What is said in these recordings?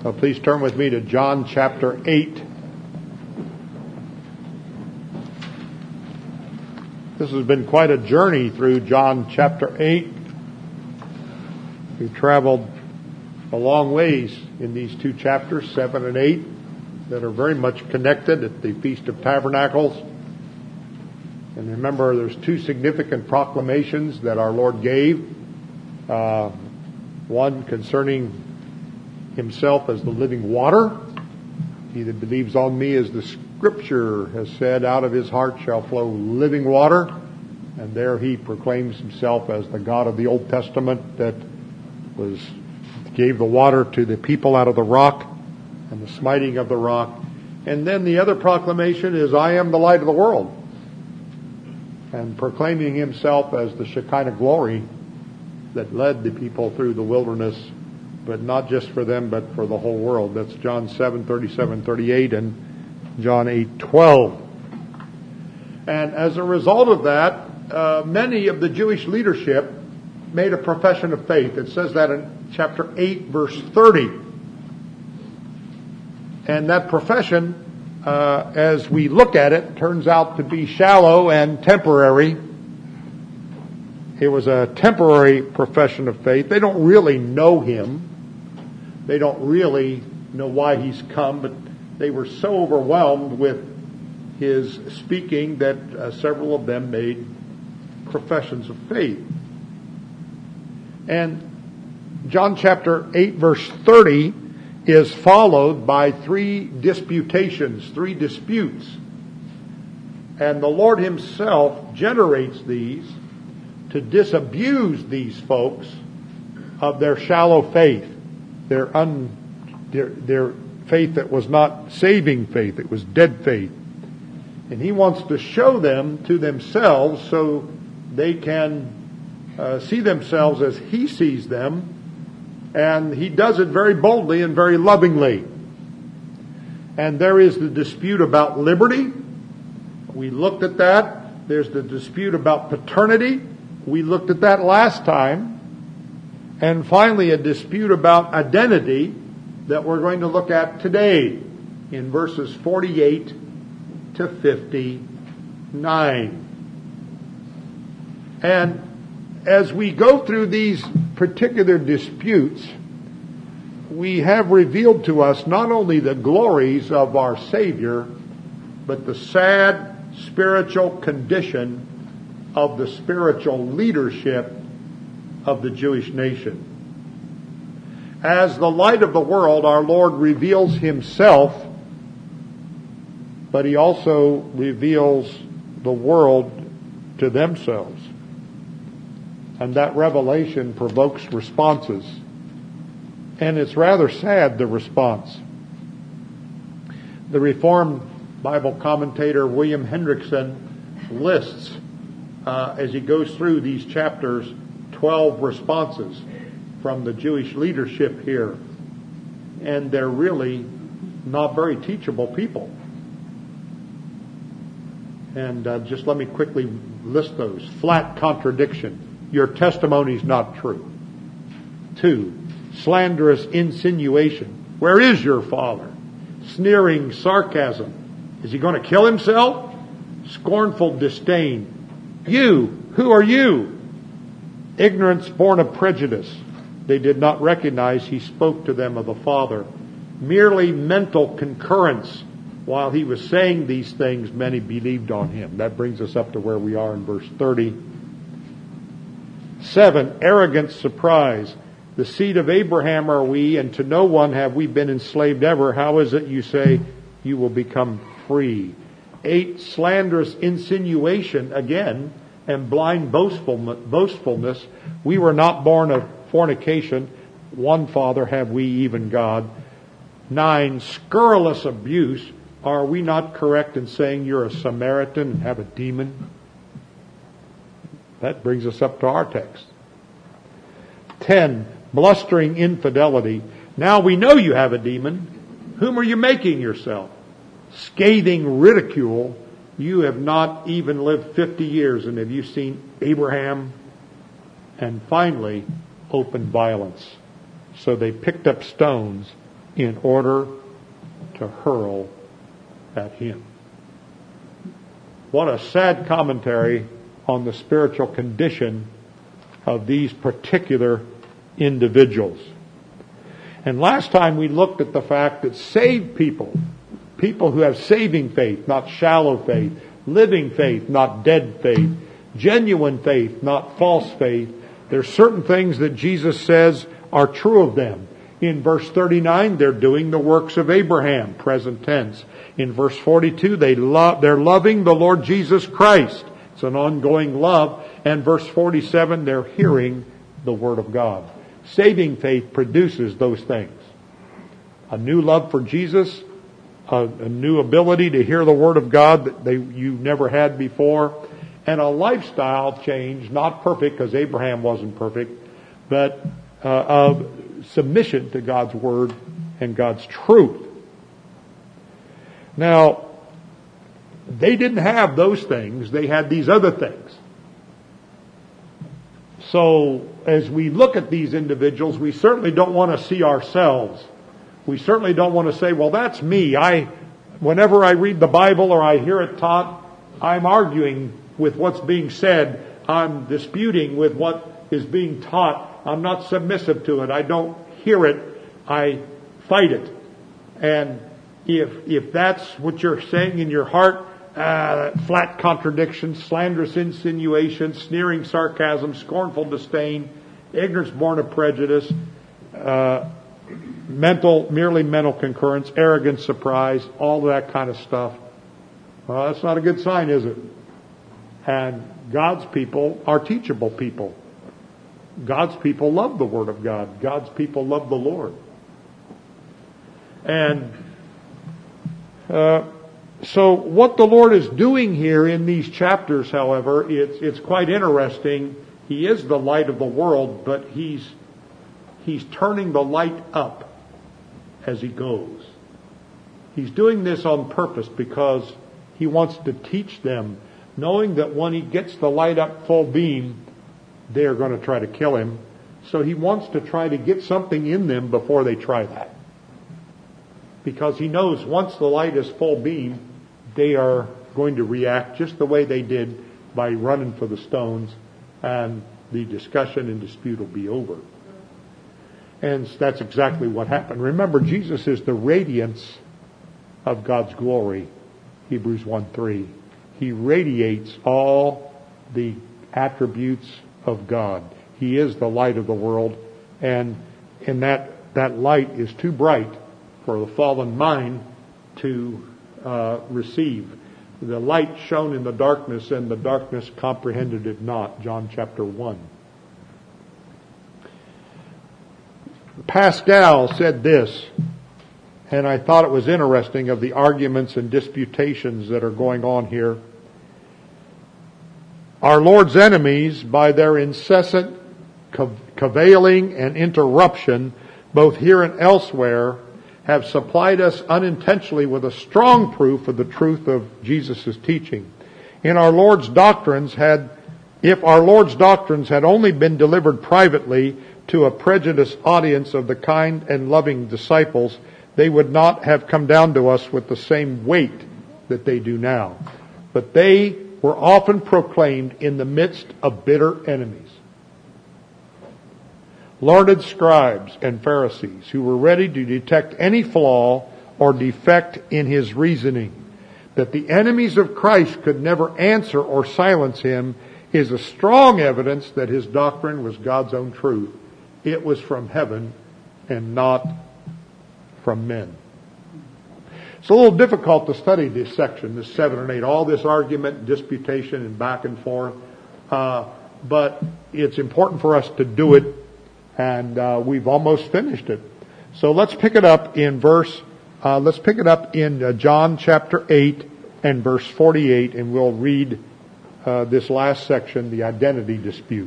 So please turn with me to John chapter 8. This has been quite a journey through John chapter 8. We've traveled a long ways in these two chapters, 7 and 8, that are very much connected at the Feast of Tabernacles. And remember, there's two significant proclamations that our Lord gave. One concerning Himself as the living water. He that believes on me, as the Scripture has said, out of his heart shall flow living water. And there He proclaims Himself as the God of the Old Testament that gave the water to the people out of the rock and the smiting of the rock. And then the other proclamation is, I am the light of the world. And proclaiming Himself as the Shekinah glory that led the people through the wilderness, but not just for them, but for the whole world. That's John 7:37-38 and John 8:12. And as a result of that, many of the Jewish leadership made a profession of faith. It says that in chapter 8, verse 30. And that profession, as we look at it, turns out to be shallow and temporary. It was a temporary profession of faith. They don't really know Him. They don't really know why He's come, but they were so overwhelmed with His speaking that several of them made professions of faith. And John chapter 8, verse 30 is followed by three disputations, three disputes. And the Lord Himself generates these to disabuse these folks of their shallow faith, their faith that was not saving faith, it was dead faith. And He wants to show them to themselves so they can see themselves as He sees them. And He does it very boldly and very lovingly. And there is the dispute about liberty. We looked at that. There's the dispute about paternity. We looked at that last time. And finally, a dispute about identity that we're going to look at today in verses 48 to 59. And as we go through these particular disputes, we have revealed to us not only the glories of our Savior, but the sad spiritual condition of the spiritual leadership of the Jewish nation. As the light of the world, our Lord reveals Himself, but He also reveals the world to themselves. And that revelation provokes responses. And it's rather sad, the response. The Reformed Bible commentator William Hendrickson lists, as he goes through these chapters, 12 responses from the Jewish leadership here. And they're really not very teachable people. And just let me quickly list those. Flat contradiction. Your testimony's not true. 2, slanderous insinuation. Where is your father? Sneering sarcasm. Is he going to kill himself? Scornful disdain. You, who are you? Ignorance born of prejudice. They did not recognize He spoke to them of the Father. Merely mental concurrence. While He was saying these things, many believed on Him. That brings us up to where we are in verse 30. 7, arrogant surprise. The seed of Abraham are we, and to no one have we been enslaved ever. How is it you say you will become free? 8, slanderous insinuation again, and blind boastfulness. We were not born of fornication. One Father have we, even God. 9, scurrilous abuse. Are we not correct in saying you're a Samaritan and have a demon? That brings us up to our text. 10, blustering infidelity. Now we know you have a demon. Whom are you making yourself? Scathing ridicule. You have not even lived 50 years, and have you seen Abraham? And finally, open violence. So they picked up stones in order to hurl at him. What a sad commentary on the spiritual condition of these particular individuals. And last time we looked at the fact that saved people, people who have saving faith, not shallow faith, living faith, not dead faith, genuine faith, not false faith, there's certain things that Jesus says are true of them. In verse 39, they're doing the works of Abraham, present tense. In verse 42, they're loving the Lord Jesus Christ. It's an ongoing love. And verse 47, they're hearing the Word of God. Saving faith produces those things. A new love for Jesus, a new ability to hear the Word of God that you never had before, and a lifestyle change, not perfect because Abraham wasn't perfect, but of submission to God's Word and God's truth. Now, they didn't have those things. They had these other things. So, as we look at these individuals, we certainly don't want to see ourselves. We certainly don't want to say, well, that's me. Whenever I read the Bible or I hear it taught, I'm arguing with what's being said. I'm disputing with what is being taught. I'm not submissive to it. I don't hear it. I fight it. And if that's what you're saying in your heart, flat contradiction, slanderous insinuation, sneering sarcasm, scornful disdain, ignorance born of prejudice, merely mental concurrence, arrogance, surprise, all that kind of stuff. Well, that's not a good sign, is it? And God's people are teachable people. God's people love the Word of God. God's people love the Lord. And so what the Lord is doing here in these chapters, however, it's quite interesting. He is the light of the world, but He's turning the light up as He goes. He's doing this on purpose because He wants to teach them, knowing that when He gets the light up full beam, they are going to try to kill Him. So He wants to try to get something in them before they try that. Because He knows once the light is full beam, they are going to react just the way they did by running for the stones, and the discussion and dispute will be over. And that's exactly what happened. Remember, Jesus is the radiance of God's glory. Hebrews 1:3. He radiates all the attributes of God. He is the light of the world, and that light is too bright for the fallen mind to receive. The light shone in the darkness, and the darkness comprehended it not. John chapter 1. Pascal said this, and I thought it was interesting, of the arguments and disputations that are going on here. Our Lord's enemies, by their incessant caviling and interruption, both here and elsewhere, have supplied us unintentionally with a strong proof of the truth of Jesus' teaching. If our Lord's doctrines had only been delivered privately to a prejudiced audience of the kind and loving disciples, they would not have come down to us with the same weight that they do now. But they were often proclaimed in the midst of bitter enemies. Learned scribes and Pharisees who were ready to detect any flaw or defect in His reasoning. That the enemies of Christ could never answer or silence Him is a strong evidence that His doctrine was God's own truth. It was from heaven and not from men. It's a little difficult to study this section, this 7 and 8, all this argument, disputation, and back and forth. But it's important for us to do it, and we've almost finished it. So let's pick it up in John chapter 8 and verse 48, and we'll read this last section, the identity dispute.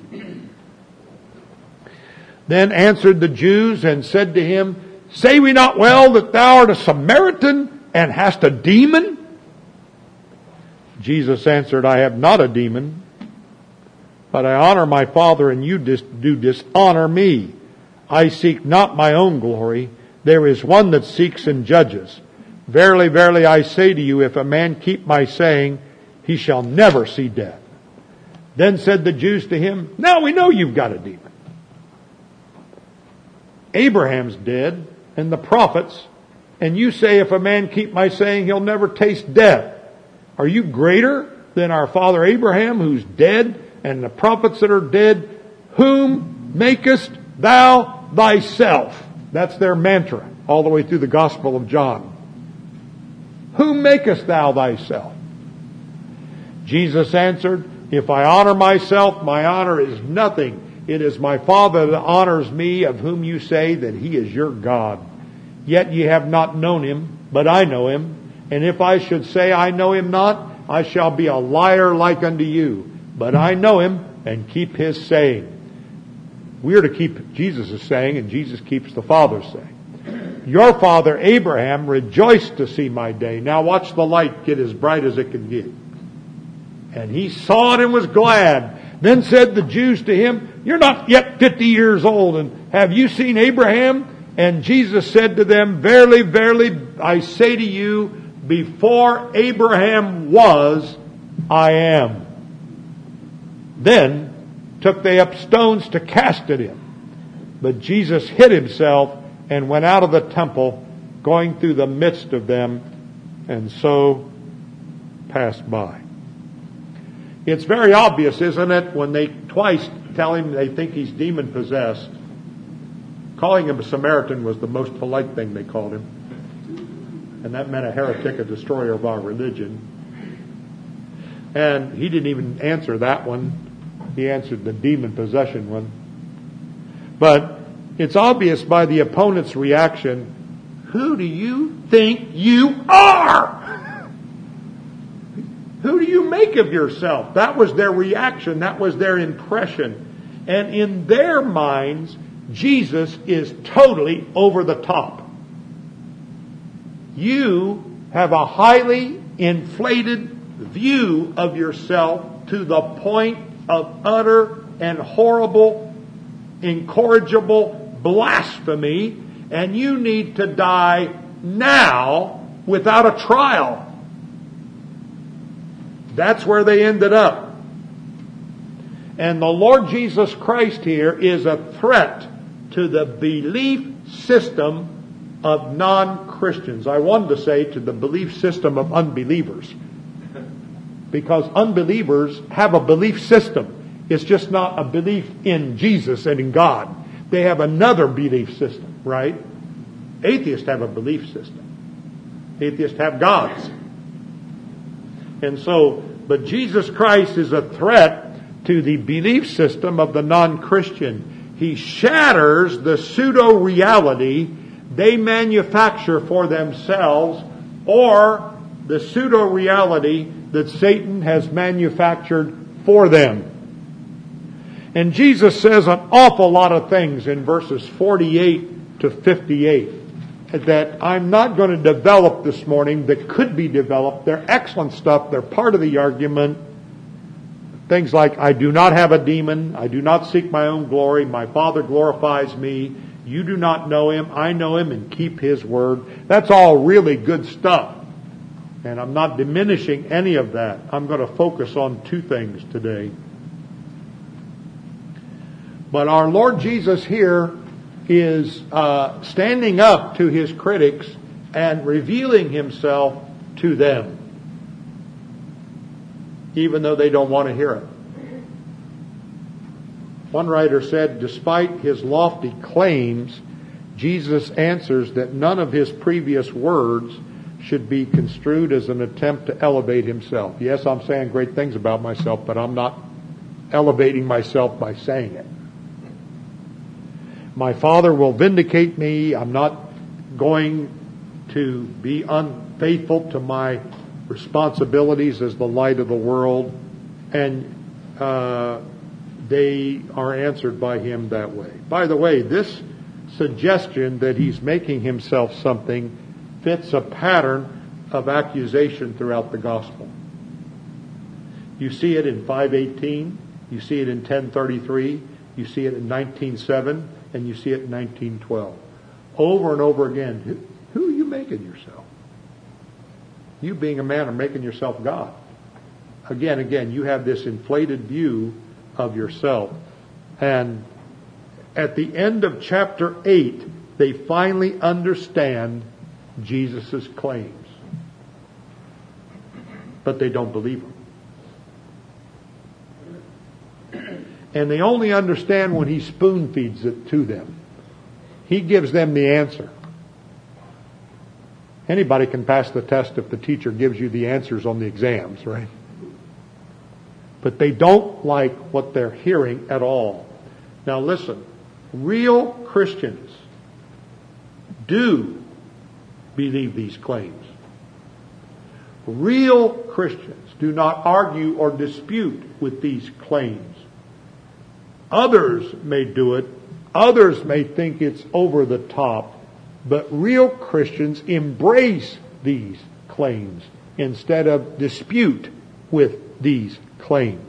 Then answered the Jews and said to Him, Say we not well that Thou art a Samaritan and hast a demon? Jesus answered, I have not a demon, but I honor my Father, and you do dishonor me. I seek not my own glory, there is one that seeks and judges. Verily, verily, I say to you, if a man keep my saying, he shall never see death. Then said the Jews to him, now we know you've got a demon. Abraham's dead, and the prophets, and you say, if a man keep my saying, he'll never taste death. Are you greater than our father Abraham, who's dead, and the prophets that are dead? Whom makest thou thyself? That's their mantra, all the way through the Gospel of John. Whom makest thou thyself? Jesus answered, if I honor myself, my honor is nothing. It is my Father that honors me, of whom you say that he is your God. Yet ye have not known him, but I know him. And if I should say I know him not, I shall be a liar like unto you. But I know him and keep his saying. We are to keep Jesus' saying, and Jesus keeps the Father's saying. Your father Abraham rejoiced to see my day. Now watch the light get as bright as it can get. And he saw it and was glad. Then said the Jews to him, you're not yet 50 years old, and have you seen Abraham? And Jesus said to them, verily, verily, I say to you, before Abraham was, I am. Then took they up stones to cast at him. But Jesus hid himself and went out of the temple, going through the midst of them, and so passed by. It's very obvious, isn't it, when they twice tell him they think he's demon-possessed. Calling him a Samaritan was the most polite thing they called him. And that meant a heretic, a destroyer of our religion. And he didn't even answer that one. He answered the demon-possession one. But it's obvious by the opponent's reaction, who do you think you are? Who do you make of yourself? That was their reaction. That was their impression. And in their minds, Jesus is totally over the top. You have a highly inflated view of yourself to the point of utter and horrible, incorrigible blasphemy, and you need to die now without a trial. That's where they ended up. And the Lord Jesus Christ here is a threat to the belief system of non-Christians. I wanted to say to the belief system of unbelievers. Because unbelievers have a belief system. It's just not a belief in Jesus and in God. They have another belief system, right? Atheists have a belief system. Atheists have gods. And so, but Jesus Christ is a threat to the belief system of the non-Christian. He shatters the pseudo-reality they manufacture for themselves, or the pseudo-reality that Satan has manufactured for them. And Jesus says an awful lot of things in verses 48 to 58 that I'm not going to develop this morning that could be developed. They're excellent stuff. They're part of the argument. Things like, I do not have a demon. I do not seek my own glory. My Father glorifies me. You do not know him. I know him and keep his word. That's all really good stuff. And I'm not diminishing any of that. I'm going to focus on two things today. But our Lord Jesus here is standing up to his critics and revealing himself to them, even though they don't want to hear it. One writer said, despite his lofty claims, Jesus answers that none of his previous words should be construed as an attempt to elevate himself. Yes, I'm saying great things about myself, but I'm not elevating myself by saying it. My Father will vindicate me. I'm not going to be unfaithful to my responsibilities as the light of the world. And they are answered by him that way. By the way, this suggestion that he's making himself something fits a pattern of accusation throughout the gospel. You see it in 5:18, you see it in 10:33, you see it in 19:7, and you see it in 19:12. over and over again. Who are you making yourself? You being a man are making yourself God. Again, you have this inflated view of yourself. And at the end of chapter 8, they finally understand Jesus' claims. But they don't believe him. And they only understand when he spoon feeds it to them. He gives them the answer. Anybody can pass the test if the teacher gives you the answers on the exams, right? But they don't like what they're hearing at all. Now listen, real Christians do believe these claims. Real Christians do not argue or dispute with these claims. Others may do it. Others may think it's over the top. But real Christians embrace these claims instead of dispute with these claims.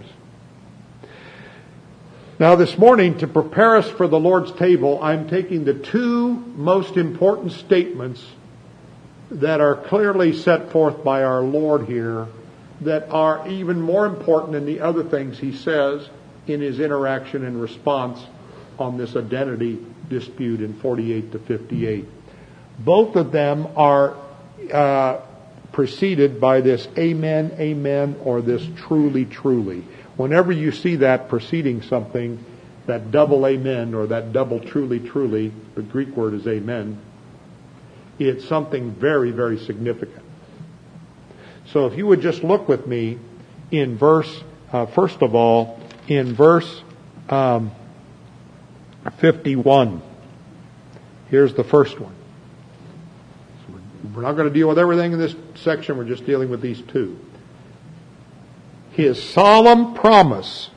Now this morning, to prepare us for the Lord's table, I'm taking the two most important statements that are clearly set forth by our Lord here that are even more important than the other things he says in his interaction and response on this identity dispute in 48 to 58. Both of them are preceded by this amen, amen, or this truly, truly. Whenever you see that preceding something, that double amen or that double truly, truly, the Greek word is amen, it's something very, very significant. So if you would just look with me in verse, first of all, in verse 51. Here's the first one. We're not going to deal with everything in this section. We're just dealing with these two. His solemn promise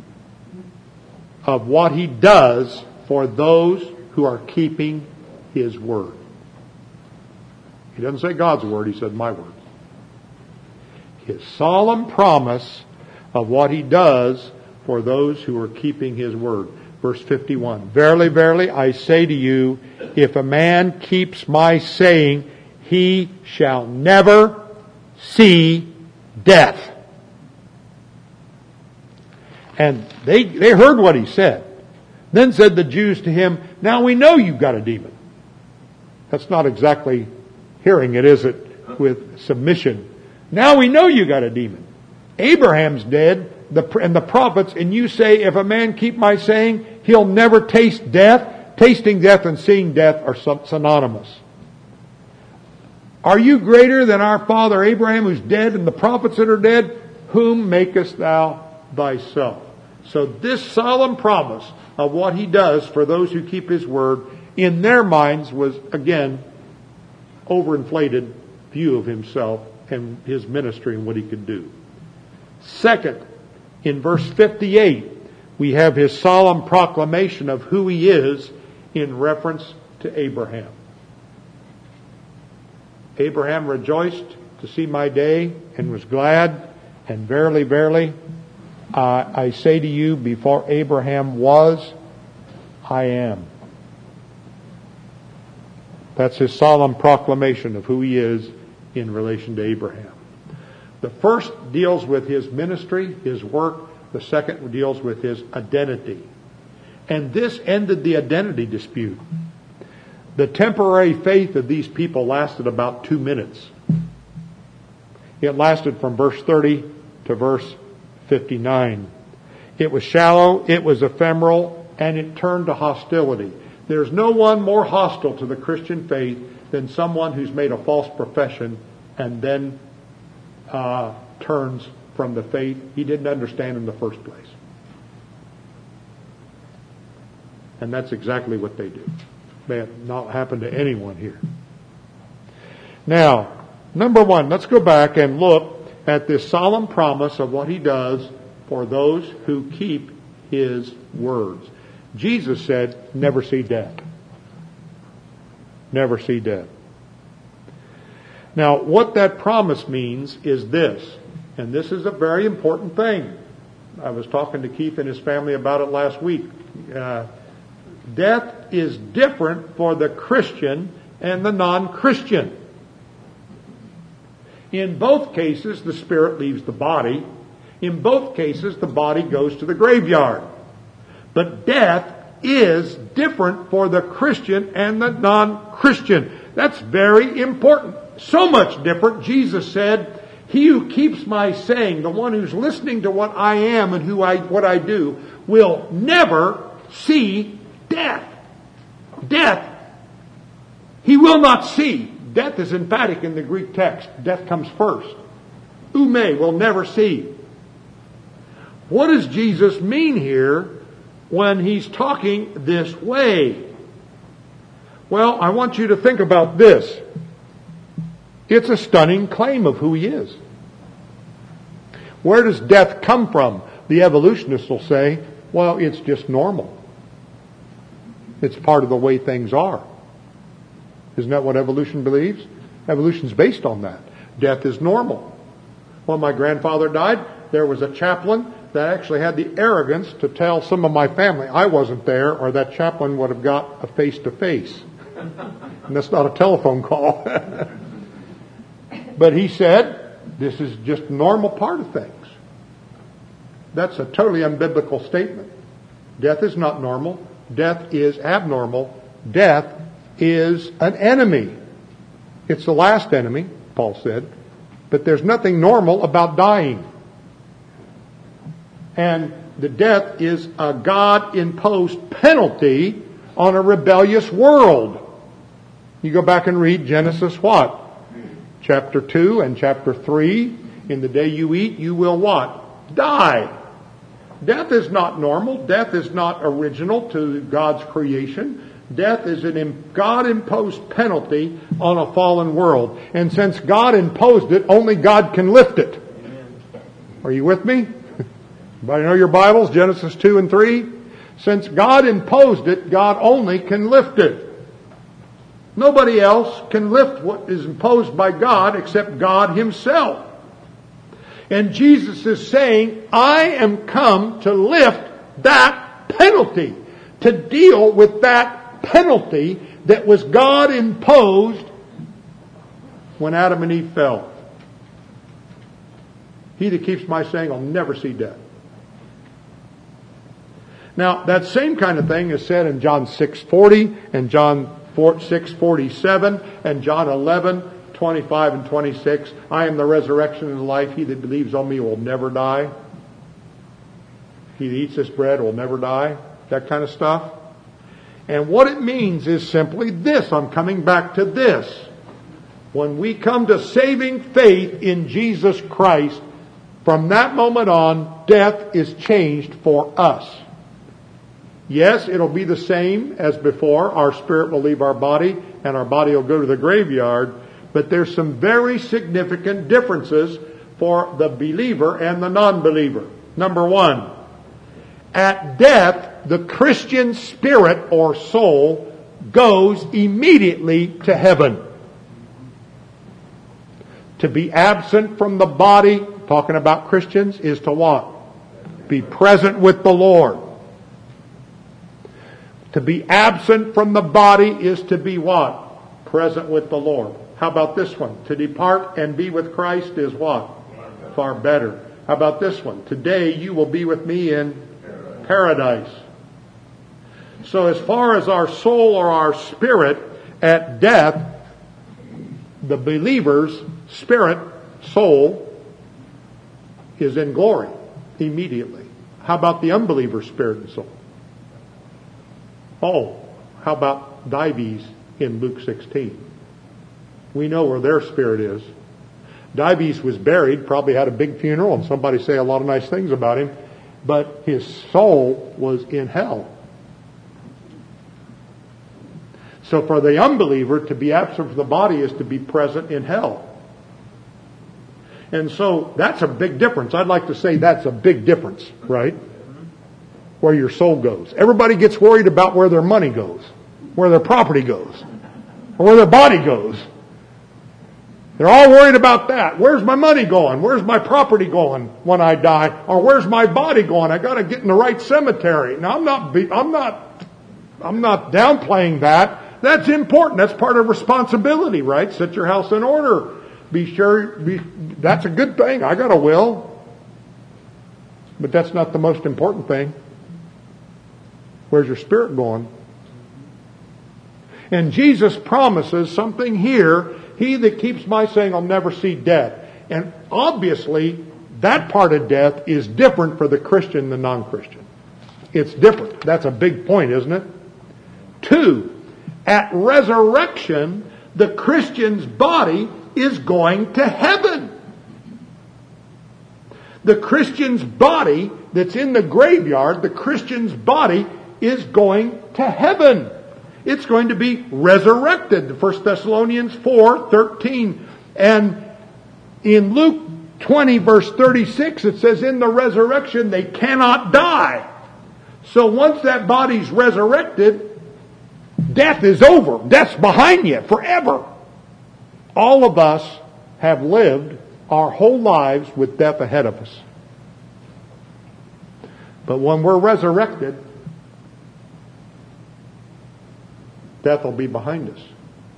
of what he does for those who are keeping his word. He doesn't say God's word. He said my word. His solemn promise of what he does for those who are keeping his word. Verse 51. Verily, verily, I say to you, if a man keeps my saying, he shall never see death. And they heard what he said. Then said the Jews to him, now we know you've got a demon. That's not exactly hearing it, is it, with submission. Now we know you got a demon. Abraham's dead, and the prophets, and you say, if a man keep my saying, he'll never taste death. Tasting death and seeing death are synonymous. Are you greater than our father Abraham, who's dead, and the prophets that are dead? Whom makest thou thyself? So this solemn promise of what he does for those who keep his word, in their minds was, again, overinflated view of himself and his ministry and what he could do. Second, in verse 58, we have his solemn proclamation of who he is in reference to Abraham. Abraham rejoiced to see my day and was glad, and verily, verily, I say to you, before Abraham was, I am. That's his solemn proclamation of who he is in relation to Abraham. The first deals with his ministry, his work. The second deals with his identity. And this ended the identity dispute. The temporary faith of these people lasted about 2 minutes. It lasted from verse 30 to verse 59. It was shallow, it was ephemeral, and it turned to hostility. There's no one more hostile to the Christian faith than someone who's made a false profession and then turns from the faith he didn't understand in the first place. And that's exactly what they do. May it not happen to anyone here. Now, number one, let's go back and look at this solemn promise of what he does for those who keep his words. Jesus said, never see death. Never see death. Now, what that promise means is this, and this is a very important thing. I was talking to Keith and his family about it last week. Death is different for the Christian and the non-Christian. In both cases, the spirit leaves the body. In both cases, the body goes to the graveyard. But death is different for the Christian and the non-Christian. That's very important. So much different. Jesus said, "He who keeps my saying," the one who's listening to what I am and what I do, will never see death. Death, he will not see. Death is emphatic in the Greek text. Death comes first. Ume, will never see. What does Jesus mean here when he's talking this way? Well, I want you to think about this. It's a stunning claim of who he is. Where does death come from? The evolutionists will say, well, it's just normal. It's part of the way things are. Isn't that what evolution believes? Evolution's based on that. Death is normal. When my grandfather died, there was a chaplain that actually had the arrogance to tell some of my family I wasn't there, or that chaplain would have got a face-to-face. And that's not a telephone call. But he said, this is just a normal part of things. That's a totally unbiblical statement. Death is not normal. Death is abnormal. Death is an enemy. It's the last enemy, Paul said. But there's nothing normal about dying. And the death is a God-imposed penalty on a rebellious world. You go back and read Genesis what? Chapter 2 and chapter 3. In the day you eat, you will what? Die. Death is not normal. Death is not original to God's creation. Death is a God-imposed penalty on a fallen world. And since God imposed it, only God can lift it. Amen. Are you with me? Everybody know your Bibles? Genesis 2 and 3. Since God imposed it, God only can lift it. Nobody else can lift what is imposed by God except God Himself. And Jesus is saying, I am come to lift that penalty, to deal with that penalty that was God imposed when Adam and Eve fell. He that keeps my saying will never see death. Now, that same kind of thing is said in John 6:40 and John 6:47 and John 11:25 and 26. I am the resurrection and the life. He that believes on me will never die. He that eats this bread will never die. That kind of stuff. And what it means is simply this. I'm coming back to this. When we come to saving faith in Jesus Christ, from that moment on, death is changed for us. Yes, it'll be the same as before. Our spirit will leave our body and our body will go to the graveyard. But there's some very significant differences for the believer and the non-believer. Number one, at death, the Christian spirit or soul goes immediately to heaven. To be absent from the body, talking about Christians, is to what? Be present with the Lord. To be absent from the body is to be what? Present with the Lord. How about this one? To depart and be with Christ is what? Far better. How about this one? Today you will be with me in paradise. So as far as our soul or our spirit at death, the believer's spirit, soul, is in glory immediately. How about the unbeliever's spirit and soul? Oh, how about Dives in Luke 16? We know where their spirit is. Dives was buried, probably had a big funeral, and somebody say a lot of nice things about him, but his soul was in hell. So for the unbeliever, to be absent from the body is to be present in hell. And so that's a big difference. I'd like to say that's a big difference, right? Where your soul goes. Everybody gets worried about where their money goes, where their property goes, or where their body goes. They're all worried about that. Where's my money going? Where's my property going when I die? Or where's my body going? I got to get in the right cemetery. Now I'm not I'm not downplaying that. That's important. That's part of responsibility, right? Set your house in order. That's a good thing. I got a will. But that's not the most important thing. Where's your spirit going? And Jesus promises something here. He that keeps my saying will never see death. And obviously, that part of death is different for the Christian than non-Christian. It's different. That's a big point, isn't it? 2, at resurrection, the Christian's body is going to heaven. The Christian's body that's in the graveyard, the Christian's body is going to heaven. It's going to be resurrected. 1 Thessalonians 4:13. And in Luke 20 verse 36 it says, in the resurrection they cannot die. So once that body's resurrected, death is over. Death's behind you forever. All of us have lived our whole lives with death ahead of us. But when we're resurrected, death will be behind us.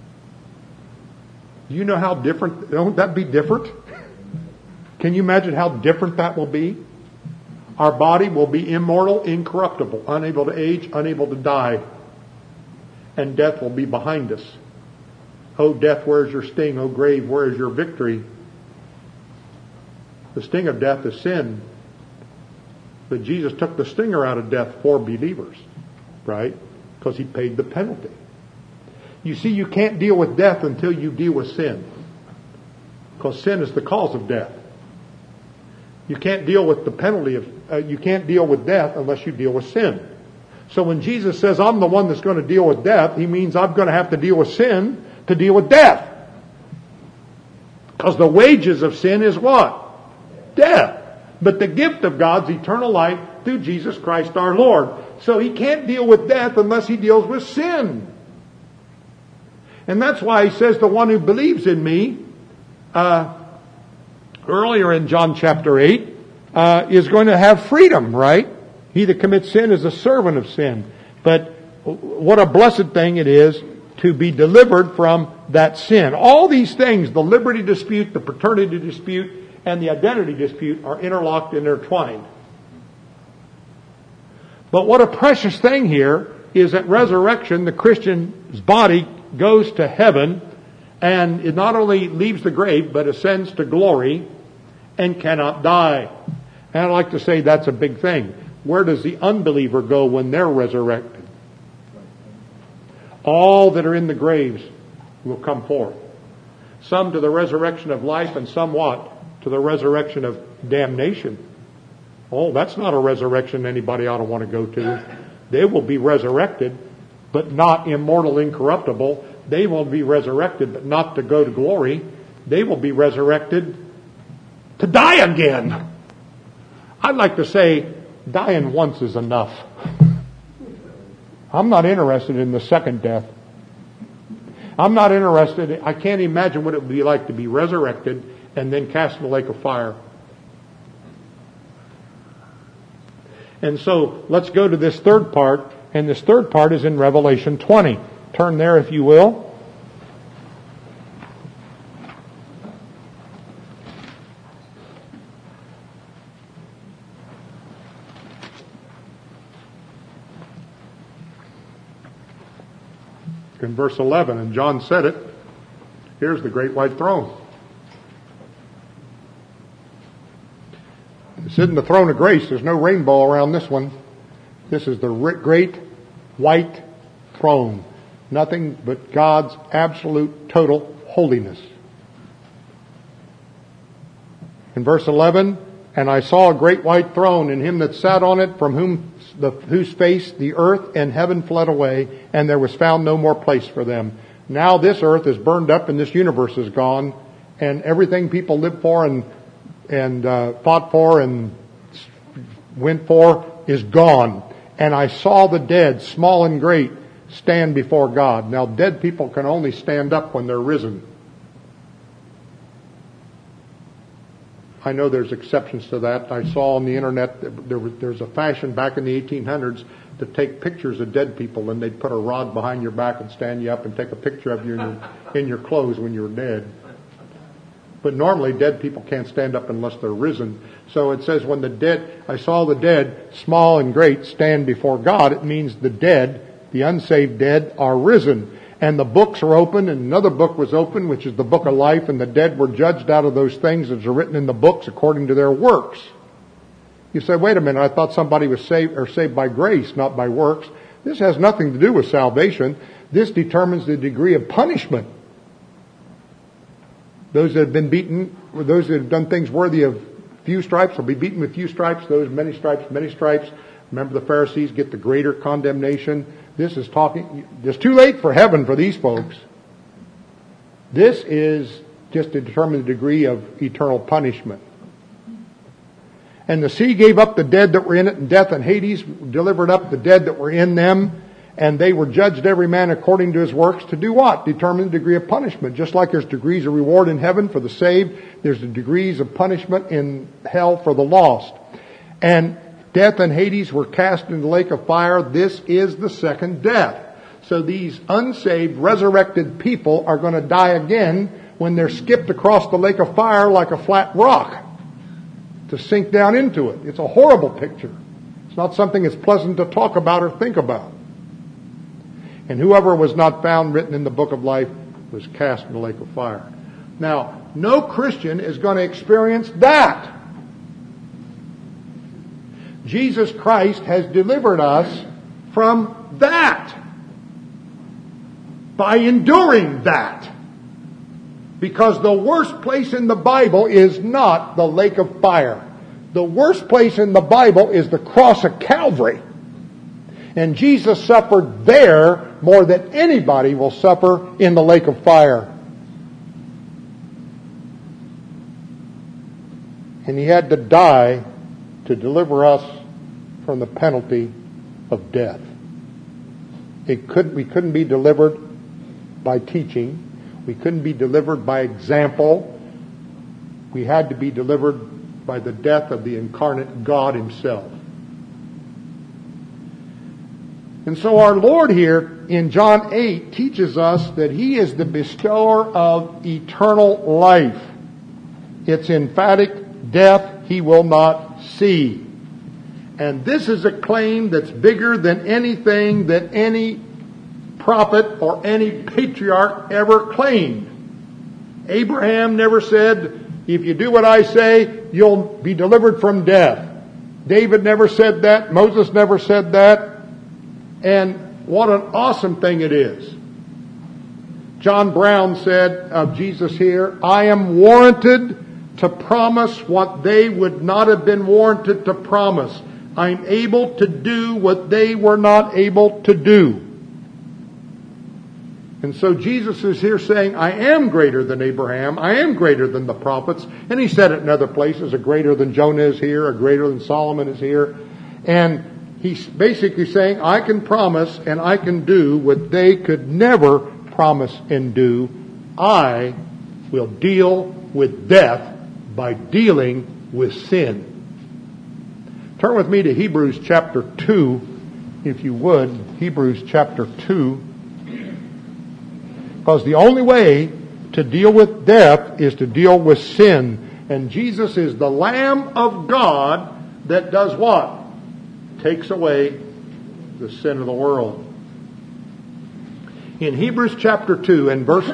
Do you know how different? Won't that be different? Can you imagine how different that will be? Our body will be immortal, incorruptible, unable to age, unable to die. And death will be behind us. Oh, death, where's your sting? Oh, grave, where is your victory? The sting of death is sin. But Jesus took the stinger out of death for believers, right? Because He paid the penalty. You see, you can't deal with death until you deal with sin. Because sin is the cause of death. You can't deal with the penalty of, you can't deal with death unless you deal with sin. So when Jesus says, I'm the one that's going to deal with death, He means I'm going to have to deal with sin to deal with death. Because the wages of sin is what? Death. But the gift of God's eternal life through Jesus Christ our Lord. So He can't deal with death unless He deals with sin. And that's why He says the one who believes in me, earlier in John chapter 8, is going to have freedom, right? He that commits sin is a servant of sin. But what a blessed thing it is to be delivered from that sin. All these things, the liberty dispute, the paternity dispute, and the identity dispute are interlocked and intertwined. But what a precious thing here is at resurrection, the Christian's body goes to heaven, and it not only leaves the grave, but ascends to glory and cannot die. And I'd like to say that's a big thing. Where does the unbeliever go when they're resurrected? All that are in the graves will come forth. Some to the resurrection of life, and some what? To the resurrection of damnation. Oh, that's not a resurrection anybody ought to want to go to. They will be resurrected, but not immortal, incorruptible. They will be resurrected, but not to go to glory. They will be resurrected to die again. I'd like to say, dying once is enough. I'm not interested in the second death. I'm not interested. I can't imagine what it would be like to be resurrected and then cast in the lake of fire. And so let's go to this third part. And this third part is in Revelation 20. Turn there if you will. In verse 11, and John said it, here's the great white throne. This isn't the throne of grace. There's no rainbow around this one. This is the great white throne. Nothing but God's absolute total holiness. In verse 11, and I saw a great white throne, and Him that sat on it, from whose face the earth and heaven fled away, and there was found no more place for them. Now this earth is burned up, and this universe is gone, and everything people lived for and fought for and went for is gone. And I saw the dead, small and great, stand before God. Now dead people can only stand up when they're risen. I know there's exceptions to that. I saw on the internet there's a fashion back in the 1800s to take pictures of dead people, and they'd put a rod behind your back and stand you up and take a picture of you in your clothes when you were dead. But normally dead people can't stand up unless they're risen. So it says, when the dead, I saw the dead, small and great, stand before God. It means the dead, the unsaved dead, are risen. And the books are open, and another book was opened, which is the book of life, and the dead were judged out of those things that are written in the books according to their works. You say, wait a minute, I thought somebody was saved by grace, not by works. This has nothing to do with salvation. This determines the degree of punishment. Those that have been beaten, or those that have done things worthy of few stripes will be beaten with few stripes. Those many stripes, many stripes. Remember, the Pharisees get the greater condemnation. This is talking, it's too late for heaven for these folks. This is just to determine the degree of eternal punishment. And the sea gave up the dead that were in it, and death and Hades delivered up the dead that were in them. And they were judged every man according to his works to do what? Determine the degree of punishment. Just like there's degrees of reward in heaven for the saved, there's the degrees of punishment in hell for the lost. And death and Hades were cast into the lake of fire. This is the second death. So these unsaved, resurrected people are going to die again when they're skipped across the lake of fire like a flat rock to sink down into it. It's a horrible picture. It's not something that's pleasant to talk about or think about. And whoever was not found written in the book of life was cast in the lake of fire. Now, no Christian is going to experience that. Jesus Christ has delivered us from that by enduring that. Because the worst place in the Bible is not the lake of fire. The worst place in the Bible is the cross of Calvary. And Jesus suffered there more than anybody will suffer in the lake of fire. And He had to die to deliver us from the penalty of death. We couldn't be delivered by teaching. We couldn't be delivered by example. We had to be delivered by the death of the incarnate God Himself. And so our Lord here in John 8 teaches us that He is the bestower of eternal life. It's emphatic, death He will not see. And this is a claim that's bigger than anything that any prophet or any patriarch ever claimed. Abraham never said, if you do what I say, you'll be delivered from death. David never said that. Moses never said that. And what an awesome thing it is. John Brown said of Jesus here, I am warranted to promise what they would not have been warranted to promise. I'm able to do what they were not able to do. And so Jesus is here saying, I am greater than Abraham. I am greater than the prophets. And He said it in other places, a greater than Jonah is here, a greater than Solomon is here. And He's basically saying, I can promise and I can do what they could never promise and do. I will deal with death by dealing with sin. Turn with me to Hebrews chapter 2, if you would. Hebrews chapter 2. Because the only way to deal with death is to deal with sin. And Jesus is the Lamb of God that does what? Takes away the sin of the world. In Hebrews chapter 2 and verse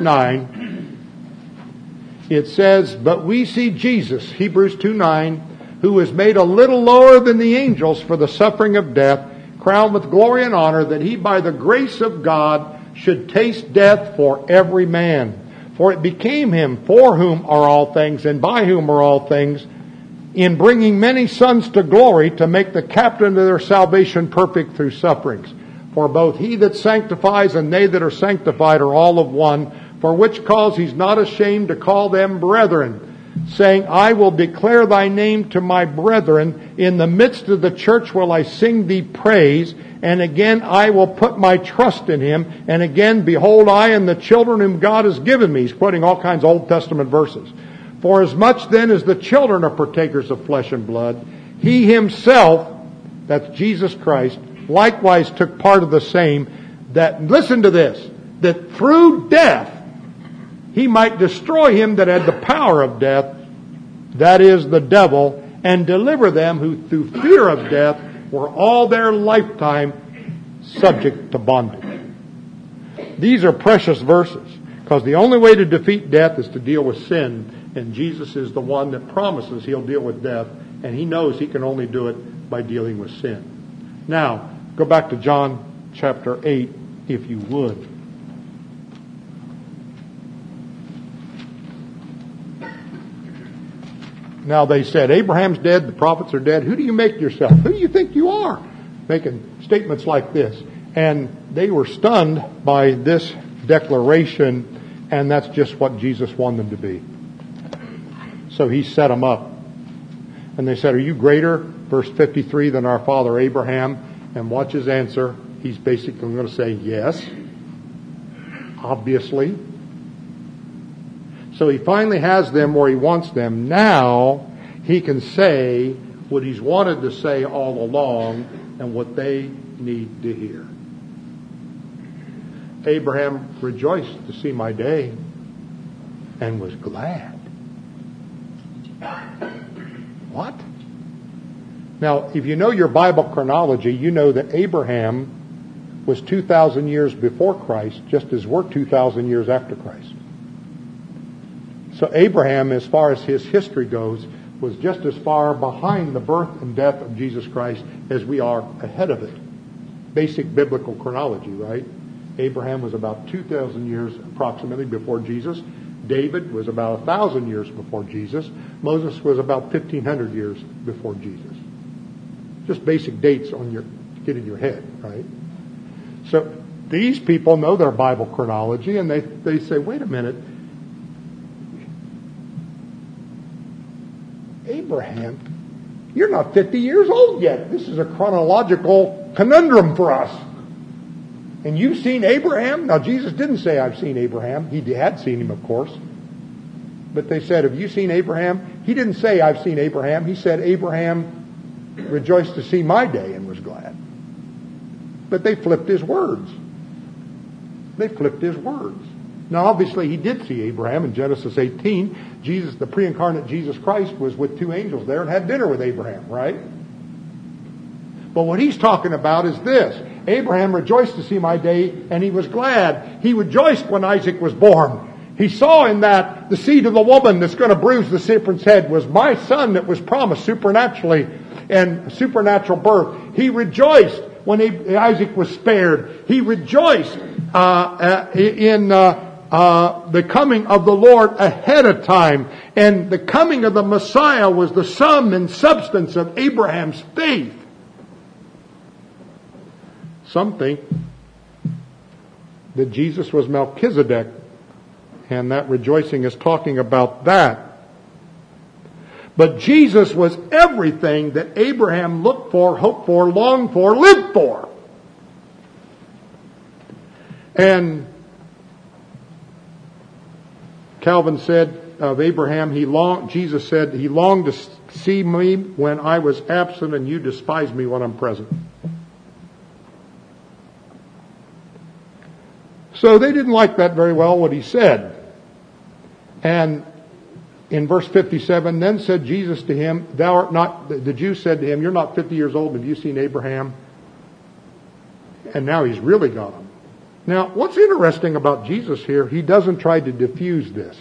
9, it says, but we see Jesus, Hebrews 2:9, who was made a little lower than the angels for the suffering of death, crowned with glory and honor, that He by the grace of God should taste death for every man. For it became Him, for whom are all things, and by whom are all things, in bringing many sons to glory, to make the captain of their salvation perfect through sufferings. For both He that sanctifies and they that are sanctified are all of one, for which cause He's not ashamed to call them brethren, saying, I will declare Thy name to my brethren. In the midst of the church will I sing Thee praise. And again I will put my trust in Him. And again, behold, I and the children whom God has given me. He's quoting all kinds of Old Testament verses. For as much then as the children are partakers of flesh and blood, He Himself, that's Jesus Christ, likewise took part of the same, that, listen to this, that through death he might destroy him that had the power of death, that is, the devil, and deliver them who through fear of death were all their lifetime subject to bondage. These are precious verses, because the only way to defeat death is to deal with sin, and Jesus is the one that promises he'll deal with death, and he knows he can only do it by dealing with sin. Now, go back to John chapter 8, if you would. Now they said, Abraham's dead, the prophets are dead. Who do you make yourself? Who do you think you are? Making statements like this. And they were stunned by this declaration, and that's just what Jesus wanted them to be. So he set them up. And they said, are you greater, verse 53, than our father Abraham? And watch his answer. He's basically going to say, yes. Obviously. So he finally has them where he wants them. Now he can say what he's wanted to say all along and what they need to hear. Abraham rejoiced to see my day and was glad. What? Now, if you know your Bible chronology, you know that Abraham was 2,000 years before Christ, just as we're 2,000 years after Christ. So Abraham, as far as his history goes, was just as far behind the birth and death of Jesus Christ as we are ahead of it. Basic biblical chronology, right? Abraham was about 2,000 years approximately before Jesus. David was about 1,000 years before Jesus. Moses was about 1,500 years before Jesus. Just basic dates on your get in your head, right? So these people know their Bible chronology, and they say, wait a minute, Abraham, you're not 50 years old yet. This is a chronological conundrum for us. And you've seen Abraham? Now, Jesus didn't say, I've seen Abraham. He had seen him, of course. But they said, have you seen Abraham? He didn't say, I've seen Abraham. He said, Abraham rejoiced to see my day and was glad. But they flipped his words. They flipped his words. Now, obviously, he did see Abraham in Genesis 18. Jesus, the pre-incarnate Jesus Christ, was with two angels there and had dinner with Abraham, right? But what he's talking about is this. Abraham rejoiced to see my day, and he was glad. He rejoiced when Isaac was born. He saw in that the seed of the woman that's going to bruise the serpent's head was my son that was promised supernaturally and supernatural birth. He rejoiced when Isaac was spared. He rejoiced in the coming of the Lord ahead of time. And the coming of the Messiah was the sum and substance of Abraham's faith. Some think that Jesus was Melchizedek, and that rejoicing is talking about that. But Jesus was everything that Abraham looked for, hoped for, longed for, lived for. And Calvin said of Abraham, Jesus said, he longed to see me when I was absent, and you despise me when I'm present. So they didn't like that very well, what he said. And in verse 57, then said Jesus to him, thou art not, the Jews said to him, you're not 50 years old, have you seen Abraham? And now he's really got them. Now, what's interesting about Jesus here, he doesn't try to diffuse this.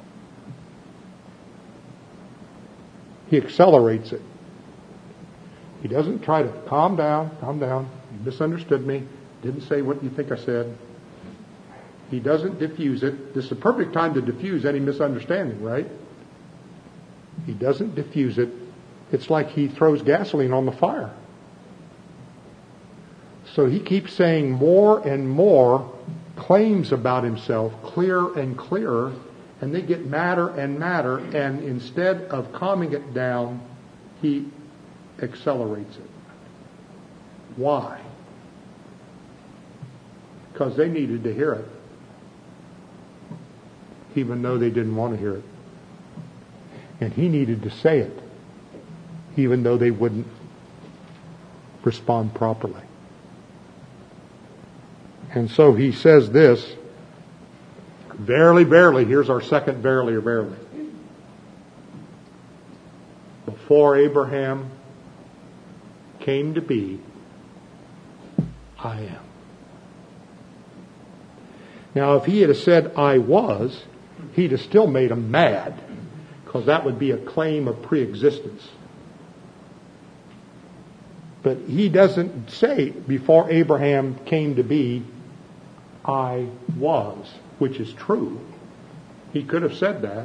He accelerates it. He doesn't try to calm down. You misunderstood me. Didn't say what you think I said. He doesn't diffuse it. This is the perfect time to diffuse any misunderstanding, right? He doesn't diffuse it. It's like he throws gasoline on the fire. So he keeps saying more and more claims about himself, clearer and clearer, and they get madder and madder, and instead of calming it down, he accelerates it. Why? Because they needed to hear it, even though they didn't want to hear it. And he needed to say it, even though they wouldn't respond properly. And so he says this, verily, verily, here's our second verily or verily. Before Abraham came to be, I am. Now, if he had said I was, he'd have still made him mad, because that would be a claim of preexistence. But he doesn't say before Abraham came to be, I was, which is true. He could have said that.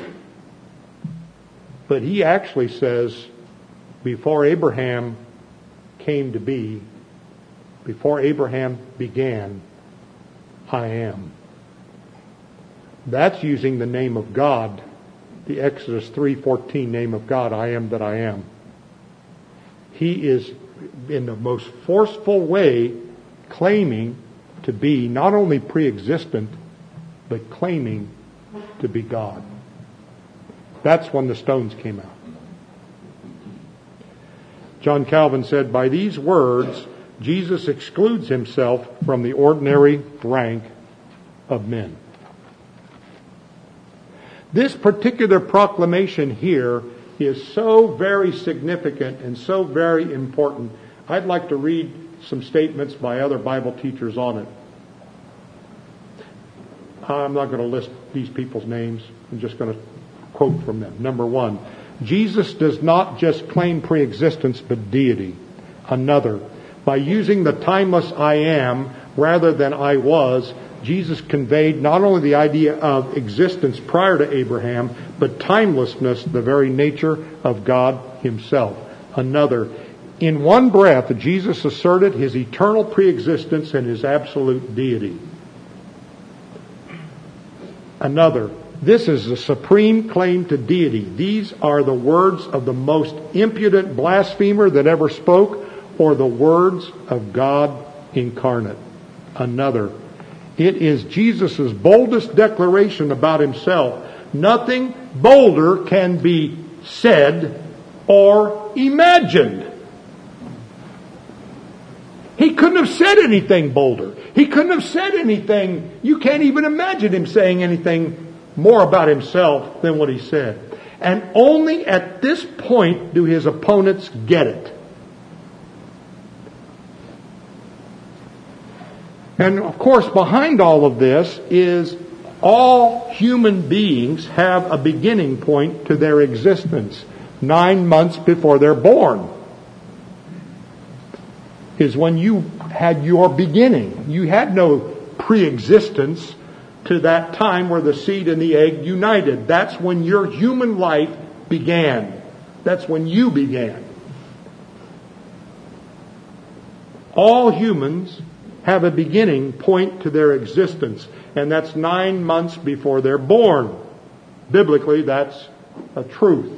But he actually says, before Abraham came to be, before Abraham began, I am. That's using the name of God, the Exodus 3:14 name of God, I am that I am. He is in the most forceful way claiming to be not only pre-existent, but claiming to be God. That's when the stones came out. John Calvin said, by these words, Jesus excludes himself from the ordinary rank of men. This particular proclamation here is so very significant and so very important. I'd like to read some statements by other Bible teachers on it. I'm not going to list these people's names. I'm just going to quote from them. Number one, Jesus does not just claim preexistence, but deity. Another, by using the timeless I am rather than I was, Jesus conveyed not only the idea of existence prior to Abraham, but timelessness, the very nature of God himself. Another, in one breath, Jesus asserted his eternal preexistence and his absolute deity. Another, this is the supreme claim to deity. These are the words of the most impudent blasphemer that ever spoke, or the words of God incarnate. Another, it is Jesus' boldest declaration about himself. Nothing bolder can be said or imagined. He couldn't have said anything bolder. He couldn't have said anything. You can't even imagine him saying anything more about himself than what he said. And only at this point do his opponents get it. And of course, behind all of this is all human beings have a beginning point to their existence. 9 months before they're born is when you had your beginning. You had no pre-existence to that time where the seed and the egg united. That's when your human life began. That's when you began. All humans have a beginning point to their existence, and that's 9 months before they're born. Biblically, that's a truth.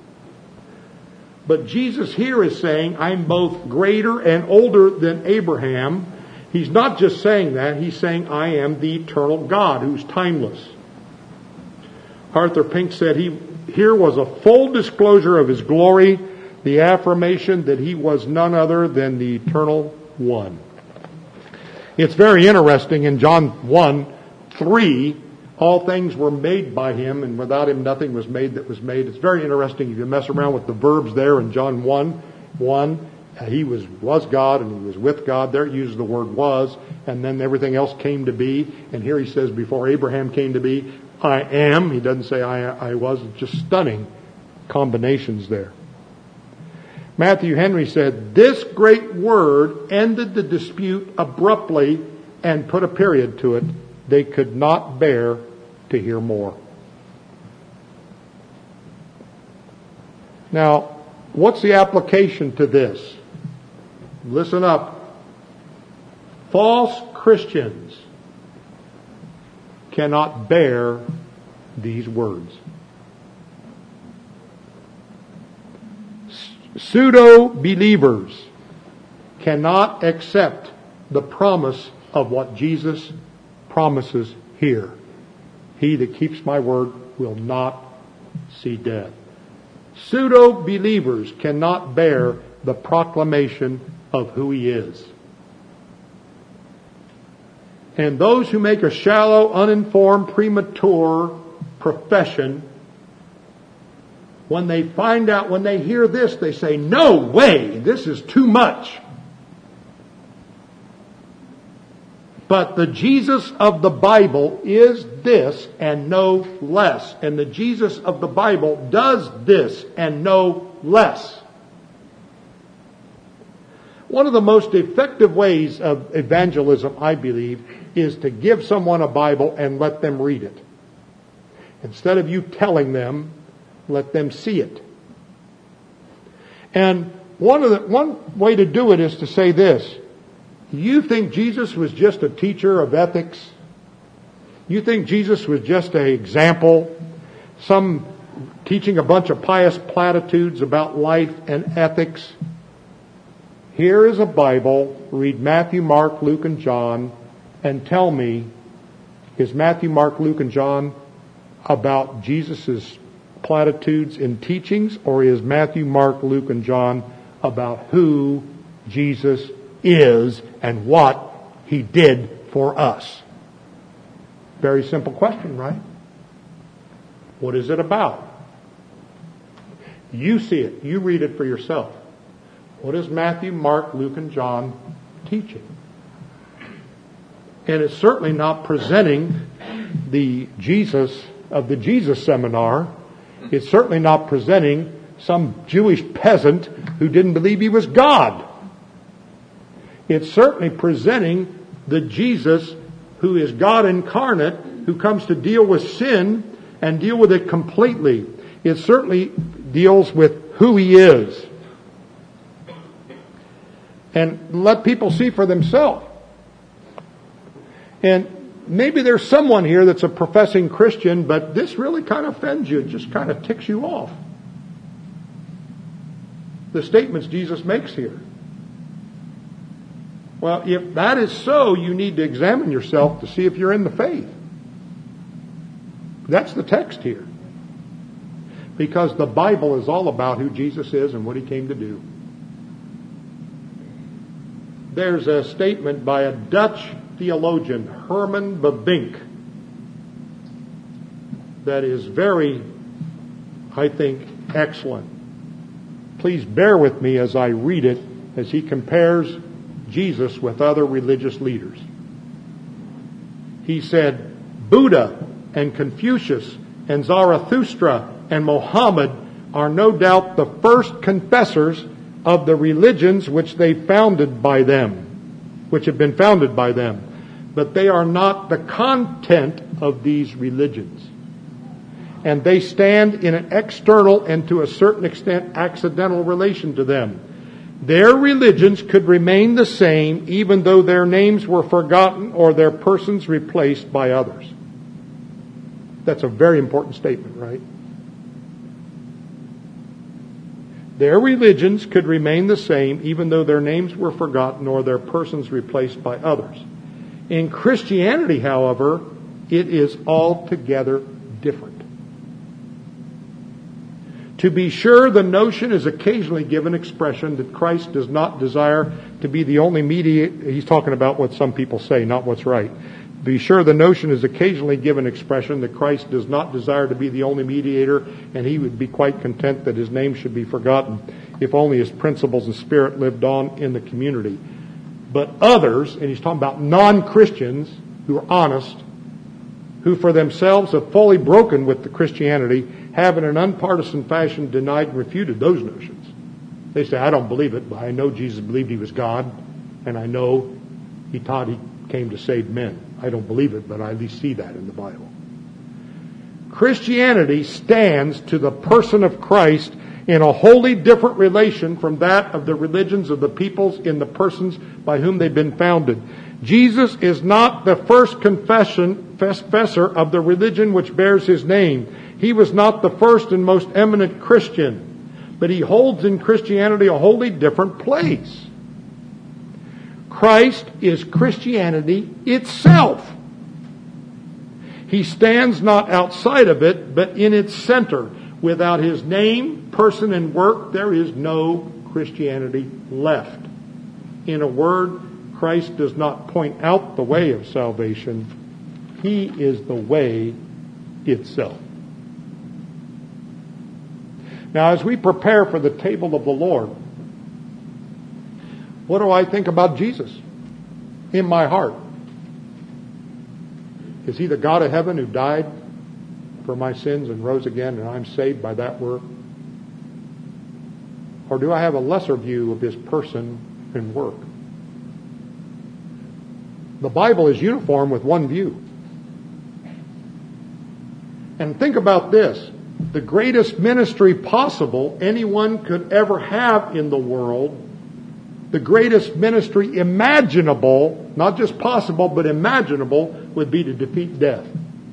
But Jesus here is saying, I'm both greater and older than Abraham. He's not just saying that, he's saying, I am the eternal God who's timeless. Arthur Pink said here was a full disclosure of his glory, the affirmation that he was none other than the eternal one. It's very interesting in John 1:3, all things were made by him, and without him nothing was made that was made. It's very interesting if you mess around with the verbs there in John 1:1. He was God and he was with God. There it uses the word was, and then everything else came to be. And here he says, before Abraham came to be, I am. He doesn't say I was. It's just stunning combinations there. Matthew Henry said, this great word ended the dispute abruptly and put a period to it. They could not bear to hear more. Now, what's the application to this? Listen up. False Christians cannot bear these words. Pseudo-believers cannot accept the promise of what Jesus promises here. He that keeps my word will not see death. Pseudo-believers cannot bear the proclamation of who he is. And those who make a shallow, uninformed, premature profession, when they find out, when they hear this, they say, no way, this is too much. But the Jesus of the Bible is this and no less. And the Jesus of the Bible does this and no less. One of the most effective ways of evangelism, I believe, is to give someone a Bible and let them read it. Instead of you telling them, let them see it. And one way to do it is to say this. You think Jesus was just a teacher of ethics? You think Jesus was just an example? Some teaching a bunch of pious platitudes about life and ethics? Here is a Bible. Read Matthew, Mark, Luke, and John, and tell me, is Matthew, Mark, Luke, and John about Jesus' platitudes and teachings, or is Matthew, Mark, Luke, and John about who Jesus is and what He did for us? Very simple question, right? What is it about? You see it. You read it for yourself. What is Matthew, Mark, Luke, and John teaching? And it's certainly not presenting the Jesus of the Jesus seminar. It's certainly not presenting some Jewish peasant who didn't believe He was God. It's certainly presenting the Jesus who is God incarnate, who comes to deal with sin and deal with it completely. It certainly deals with who He is. And let people see for themselves. And maybe there's someone here that's a professing Christian, but this really kind of offends you. It just kind of ticks you off. The statements Jesus makes here. Well, if that is so, you need to examine yourself to see if you're in the faith. That's the text here. Because the Bible is all about who Jesus is and what He came to do. There's a statement by a Dutch theologian, Herman Bavinck, that is very, I think, excellent. Please bear with me as I read it, as he compares Jesus with other religious leaders. He said, Buddha and Confucius and Zarathustra and Mohammed are no doubt the first confessors of the religions which have been founded by them. But they are not the content of these religions. And they stand in an external and to a certain extent accidental relation to them. Their religions could remain the same even though their names were forgotten or their persons replaced by others. That's a very important statement, right? Their religions could remain the same even though their names were forgotten or their persons replaced by others. In Christianity, however, it is altogether different. To be sure, the notion is occasionally given expression that Christ does not desire to be the only mediator. He's talking about what some people say, not what's right. Be sure, the notion is occasionally given expression that Christ does not desire to be the only mediator, and He would be quite content that His name should be forgotten if only His principles and spirit lived on in the community. But others, and he's talking about non-Christians who are honest, who for themselves have fully broken with the Christianity, have in an unpartisan fashion denied and refuted those notions. They say, I don't believe it, but I know Jesus believed He was God, and I know He taught He came to save men. I don't believe it, but I at least see that in the Bible. Christianity stands to the person of Christ in a wholly different relation from that of the religions of the peoples in the persons by whom they've been founded. Jesus is not the first confessor of the religion which bears His name. He was not the first and most eminent Christian, but He holds in Christianity a wholly different place. Christ is Christianity itself. He stands not outside of it, but in its center. Without His name, person, and work, there is no Christianity left. In a word, Christ does not point out the way of salvation. He is the way itself. Now, as we prepare for the table of the Lord, what do I think about Jesus in my heart? Is He the God of heaven who died for my sins and rose again, and I'm saved by that work? Or do I have a lesser view of His person and work? The Bible is uniform with one view. And think about this. The greatest ministry possible anyone could ever have in the world, the greatest ministry imaginable, not just possible, but imaginable, would be to defeat death.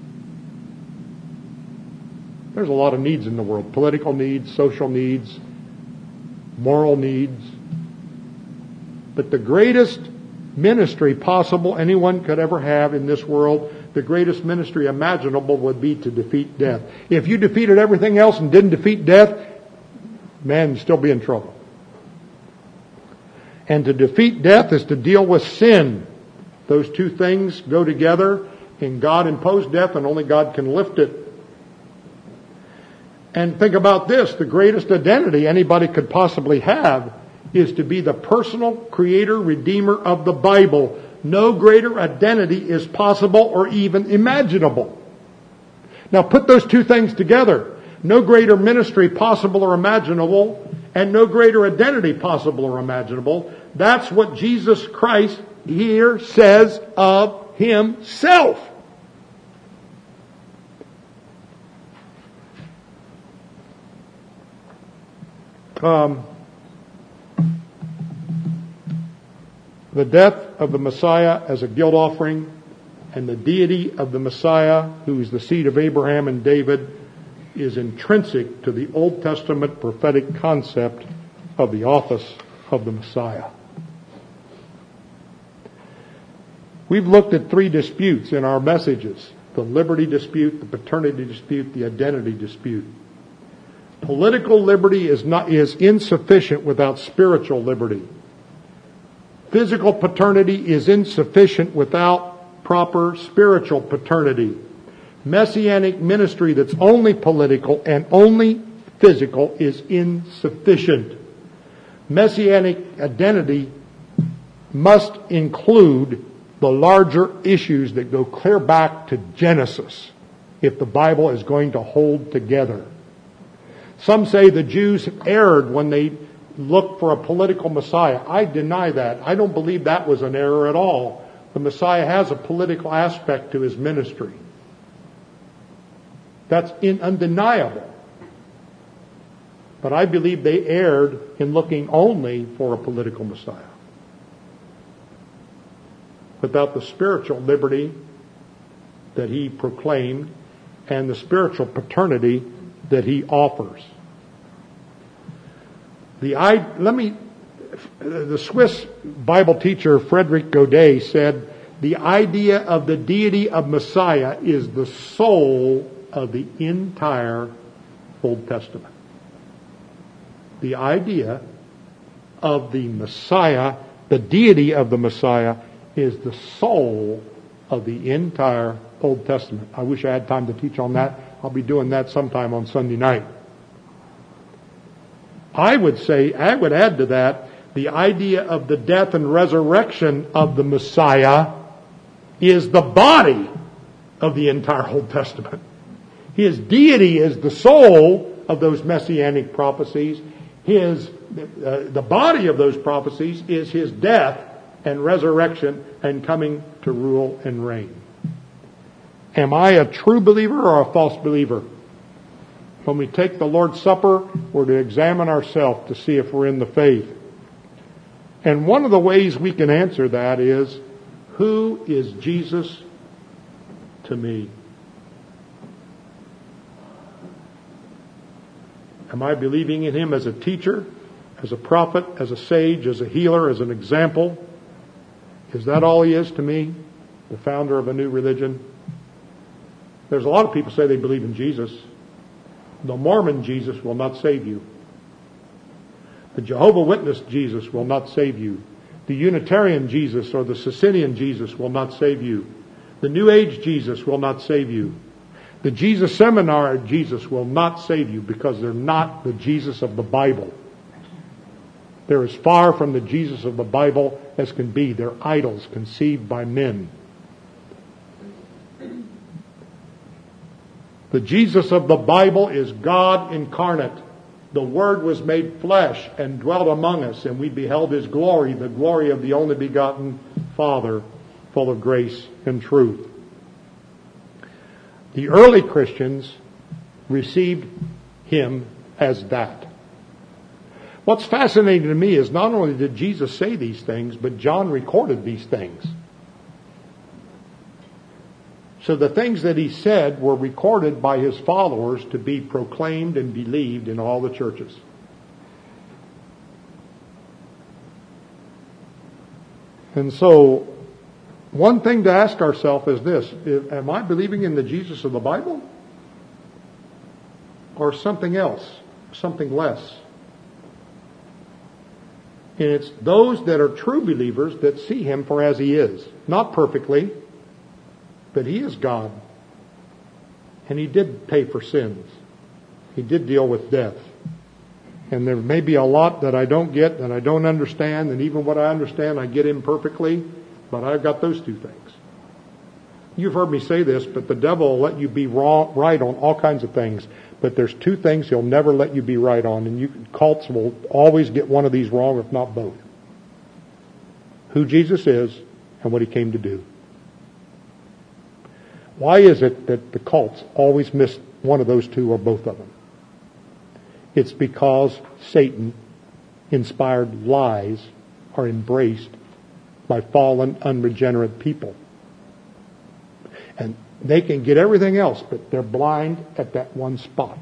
There's a lot of needs in the world. Political needs, social needs, moral needs. But the greatest ministry possible anyone could ever have in this world, the greatest ministry imaginable, would be to defeat death. If you defeated everything else and didn't defeat death, man, you'd still be in trouble. And to defeat death is to deal with sin. Those two things go together, and God imposed death, and only God can lift it. And think about this. The greatest identity anybody could possibly have is to be the personal creator, redeemer of the Bible. No greater identity is possible or even imaginable. Now put those two things together. No greater ministry possible or imaginable, and no greater identity possible or imaginable. That's what Jesus Christ here says of Himself. The death of the Messiah as a guilt offering and the deity of the Messiah, who is the seed of Abraham and David, is intrinsic to the Old Testament prophetic concept of the office of the Messiah. We've looked at three disputes in our messages: the liberty dispute, the paternity dispute, the identity dispute. Political liberty is insufficient without spiritual liberty. Physical paternity is insufficient without proper spiritual paternity. Messianic ministry that's only political and only physical is insufficient. Messianic identity must include the larger issues that go clear back to Genesis if the Bible is going to hold together. Some say the Jews erred when they looked for a political Messiah. I deny that. I don't believe that was an error at all. The Messiah has a political aspect to His ministry. That's undeniable. But I believe they erred in looking only for a political Messiah, without the spiritual liberty that He proclaimed and the spiritual paternity that He offers. The Swiss Bible teacher Frederick Godet said, the idea of the deity of Messiah is the soul of the entire Old Testament. The idea of the Messiah, the deity of the Messiah, is the soul of the entire Old Testament. I wish I had time to teach on that. I'll be doing that sometime on Sunday night. I would add to that, the idea of the death and resurrection of the Messiah is the body of the entire Old Testament. His deity is the soul of those messianic prophecies. The body of those prophecies is His death and resurrection and coming to rule and reign. Am I a true believer or a false believer? When we take the Lord's Supper, we're to examine ourselves to see if we're in the faith. And one of the ways we can answer that is, who is Jesus to me? Am I believing in Him as a teacher, as a prophet, as a sage, as a healer, as an example? Is that all He is to me? The founder of a new religion? There's a lot of people say they believe in Jesus. The Mormon Jesus will not save you. The Jehovah's Witness Jesus will not save you. The Unitarian Jesus or the Socinian Jesus will not save you. The New Age Jesus will not save you. The Jesus Seminar Jesus will not save you because they're not the Jesus of the Bible. They're as far from the Jesus of the Bible as can be. They're idols conceived by men. The Jesus of the Bible is God incarnate. The Word was made flesh and dwelt among us, and we beheld His glory, the glory of the only begotten Father, full of grace and truth. The early Christians received Him as that. What's fascinating to me is not only did Jesus say these things, but John recorded these things. So the things that he said were recorded by his followers to be proclaimed and believed in all the churches. And so, one thing to ask ourselves is this: am I believing in the Jesus of the Bible? Or something else, something less? And it's those that are true believers that see Him for as He is. Not perfectly, but He is God. And He did pay for sins. He did deal with death. And there may be a lot that I don't get and I don't understand, and even what I understand I get imperfectly, but I've got those two things. You've heard me say this, but the devil will let you be right on all kinds of things. But there's two things he'll never let you be right on, and cults will always get one of these wrong, if not both. Who Jesus is and what He came to do. Why is it that the cults always miss one of those two or both of them? It's because Satan-inspired lies are embraced by fallen, unregenerate people. And they can get everything else, but they're blind at that one spot.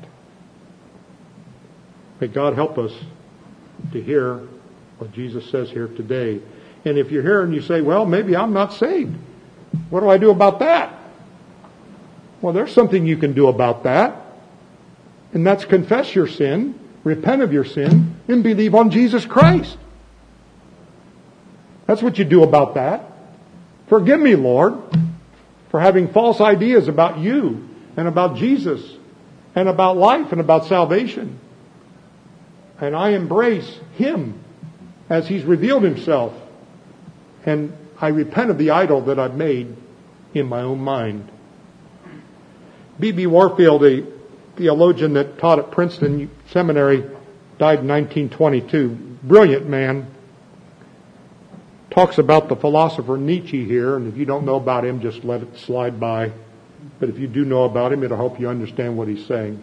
May God help us to hear what Jesus says here today. And if you're here and you say, well, maybe I'm not saved, what do I do about that? Well, there's something you can do about that. And that's confess your sin, repent of your sin, and believe on Jesus Christ. That's what you do about that. Forgive me, Lord, for having false ideas about you and about Jesus and about life and about salvation. And I embrace Him as He's revealed Himself. And I repent of the idol that I've made in my own mind. B.B. Warfield, a theologian that taught at Princeton Seminary, died in 1922. Brilliant man. Talks about the philosopher Nietzsche here, and if you don't know about him, just let it slide by. But if you do know about him, it'll help you understand what he's saying.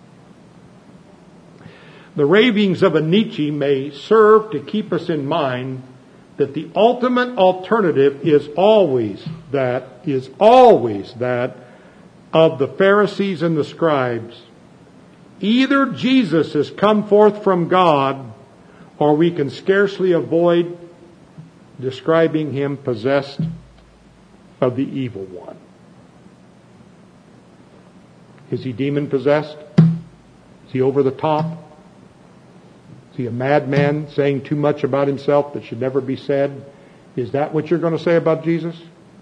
The ravings of a Nietzsche may serve to keep us in mind that the ultimate alternative is always that of the Pharisees and the scribes. Either Jesus has come forth from God, or we can scarcely avoid describing Him possessed of the evil one. Is He demon possessed? Is He over the top? Is He a madman saying too much about Himself that should never be said? Is that what you're going to say about Jesus?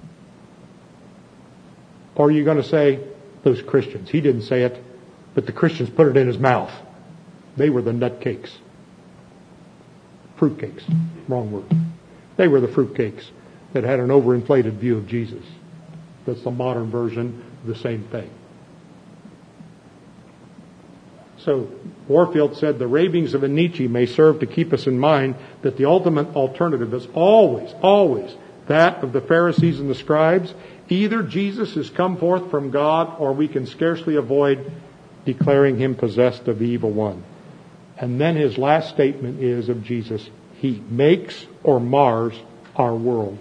Or are you going to say, those Christians, He didn't say it, but the Christians put it in His mouth. They were the nutcakes. Fruitcakes. Wrong word. They were the fruitcakes that had an overinflated view of Jesus. That's the modern version of the same thing. So Warfield said the ravings of a Nietzsche may serve to keep us in mind that the ultimate alternative is always that of the Pharisees and the scribes. Either Jesus has come forth from God, or we can scarcely avoid declaring Him possessed of the evil one. And then his last statement is of Jesus: He makes or mars our world.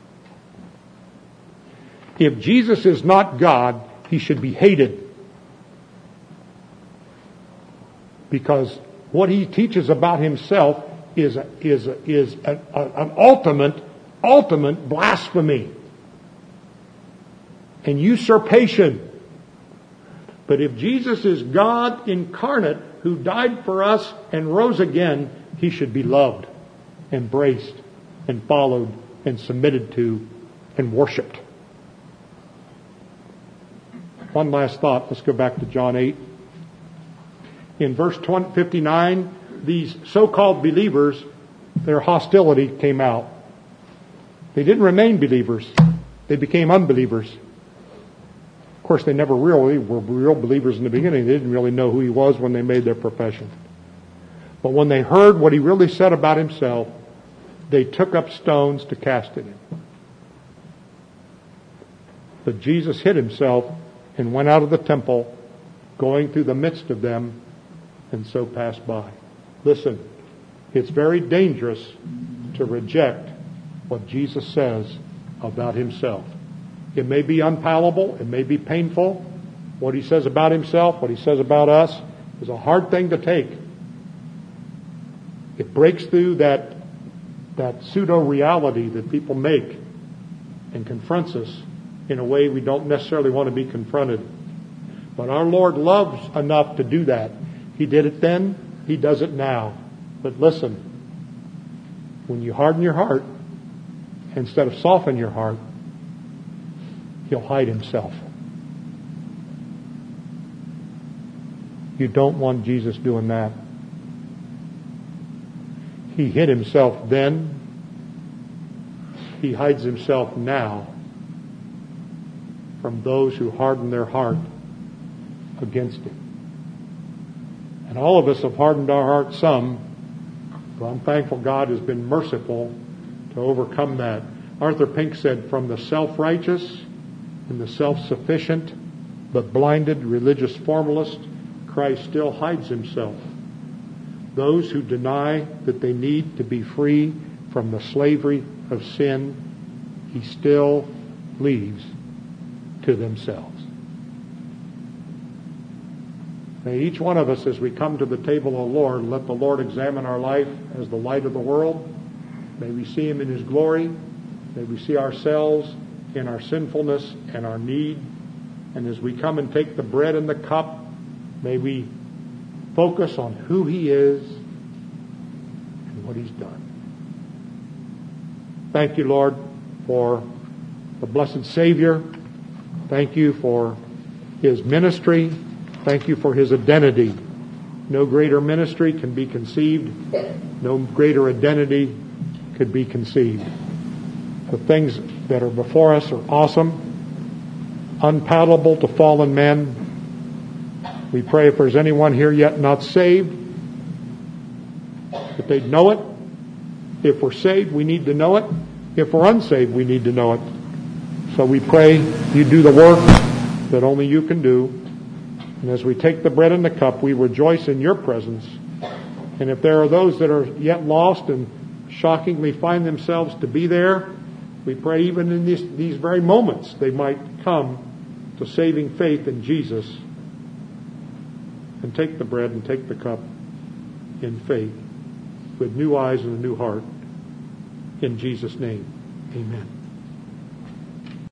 If Jesus is not God, He should be hated. Because what He teaches about Himself is an ultimate blasphemy and usurpation. But if Jesus is God incarnate who died for us and rose again, He should be loved, embraced, and followed and submitted to and worshiped. One last thought. Let's go back to John 8. In verse 59, these so-called believers, their hostility came out. They didn't remain believers. They became unbelievers. Of course, they never really were real believers in the beginning. They didn't really know who he was when they made their profession. But when they heard what he really said about himself, they took up stones to cast at him. But Jesus hid himself and went out of the temple, going through the midst of them, and so passed by. Listen, it's very dangerous to reject what Jesus says about himself. It may be unpalatable, it may be painful. What he says about himself, what he says about us, is a hard thing to take. It breaks through that pseudo-reality that people make and confronts us in a way we don't necessarily want to be confronted. But our Lord loves enough to do that. He did it then, he does it now. But listen, when you harden your heart, instead of soften your heart, he'll hide himself. You don't want Jesus doing that. He hid himself then. He hides himself now from those who harden their heart against him. And all of us have hardened our hearts some, but I'm thankful God has been merciful to overcome that. Arthur Pink said, from the self-righteous and the self-sufficient but blinded religious formalist, Christ still hides himself. Those who deny that they need to be free from the slavery of sin, he still leaves to themselves. May each one of us, as we come to the table of the Lord, let the Lord examine our life as the light of the world. May we see him in his glory. May we see ourselves in our sinfulness and our need. And as we come and take the bread and the cup, may we focus on who he is and what he's done. Thank you, Lord, for the blessed Savior. Thank you for his ministry. Thank you for his identity. No greater ministry can be conceived. No greater identity could be conceived. The things that are before us are awesome, unpalatable to fallen men. We pray if there's anyone here yet not saved, that they'd know it. If we're saved, we need to know it. If we're unsaved, we need to know it. So we pray you do the work that only you can do. And as we take the bread and the cup, we rejoice in your presence. And if there are those that are yet lost and shockingly find themselves to be there, we pray even in these very moments they might come to saving faith in Jesus and take the bread and take the cup in faith with new eyes and a new heart. In Jesus' name, amen.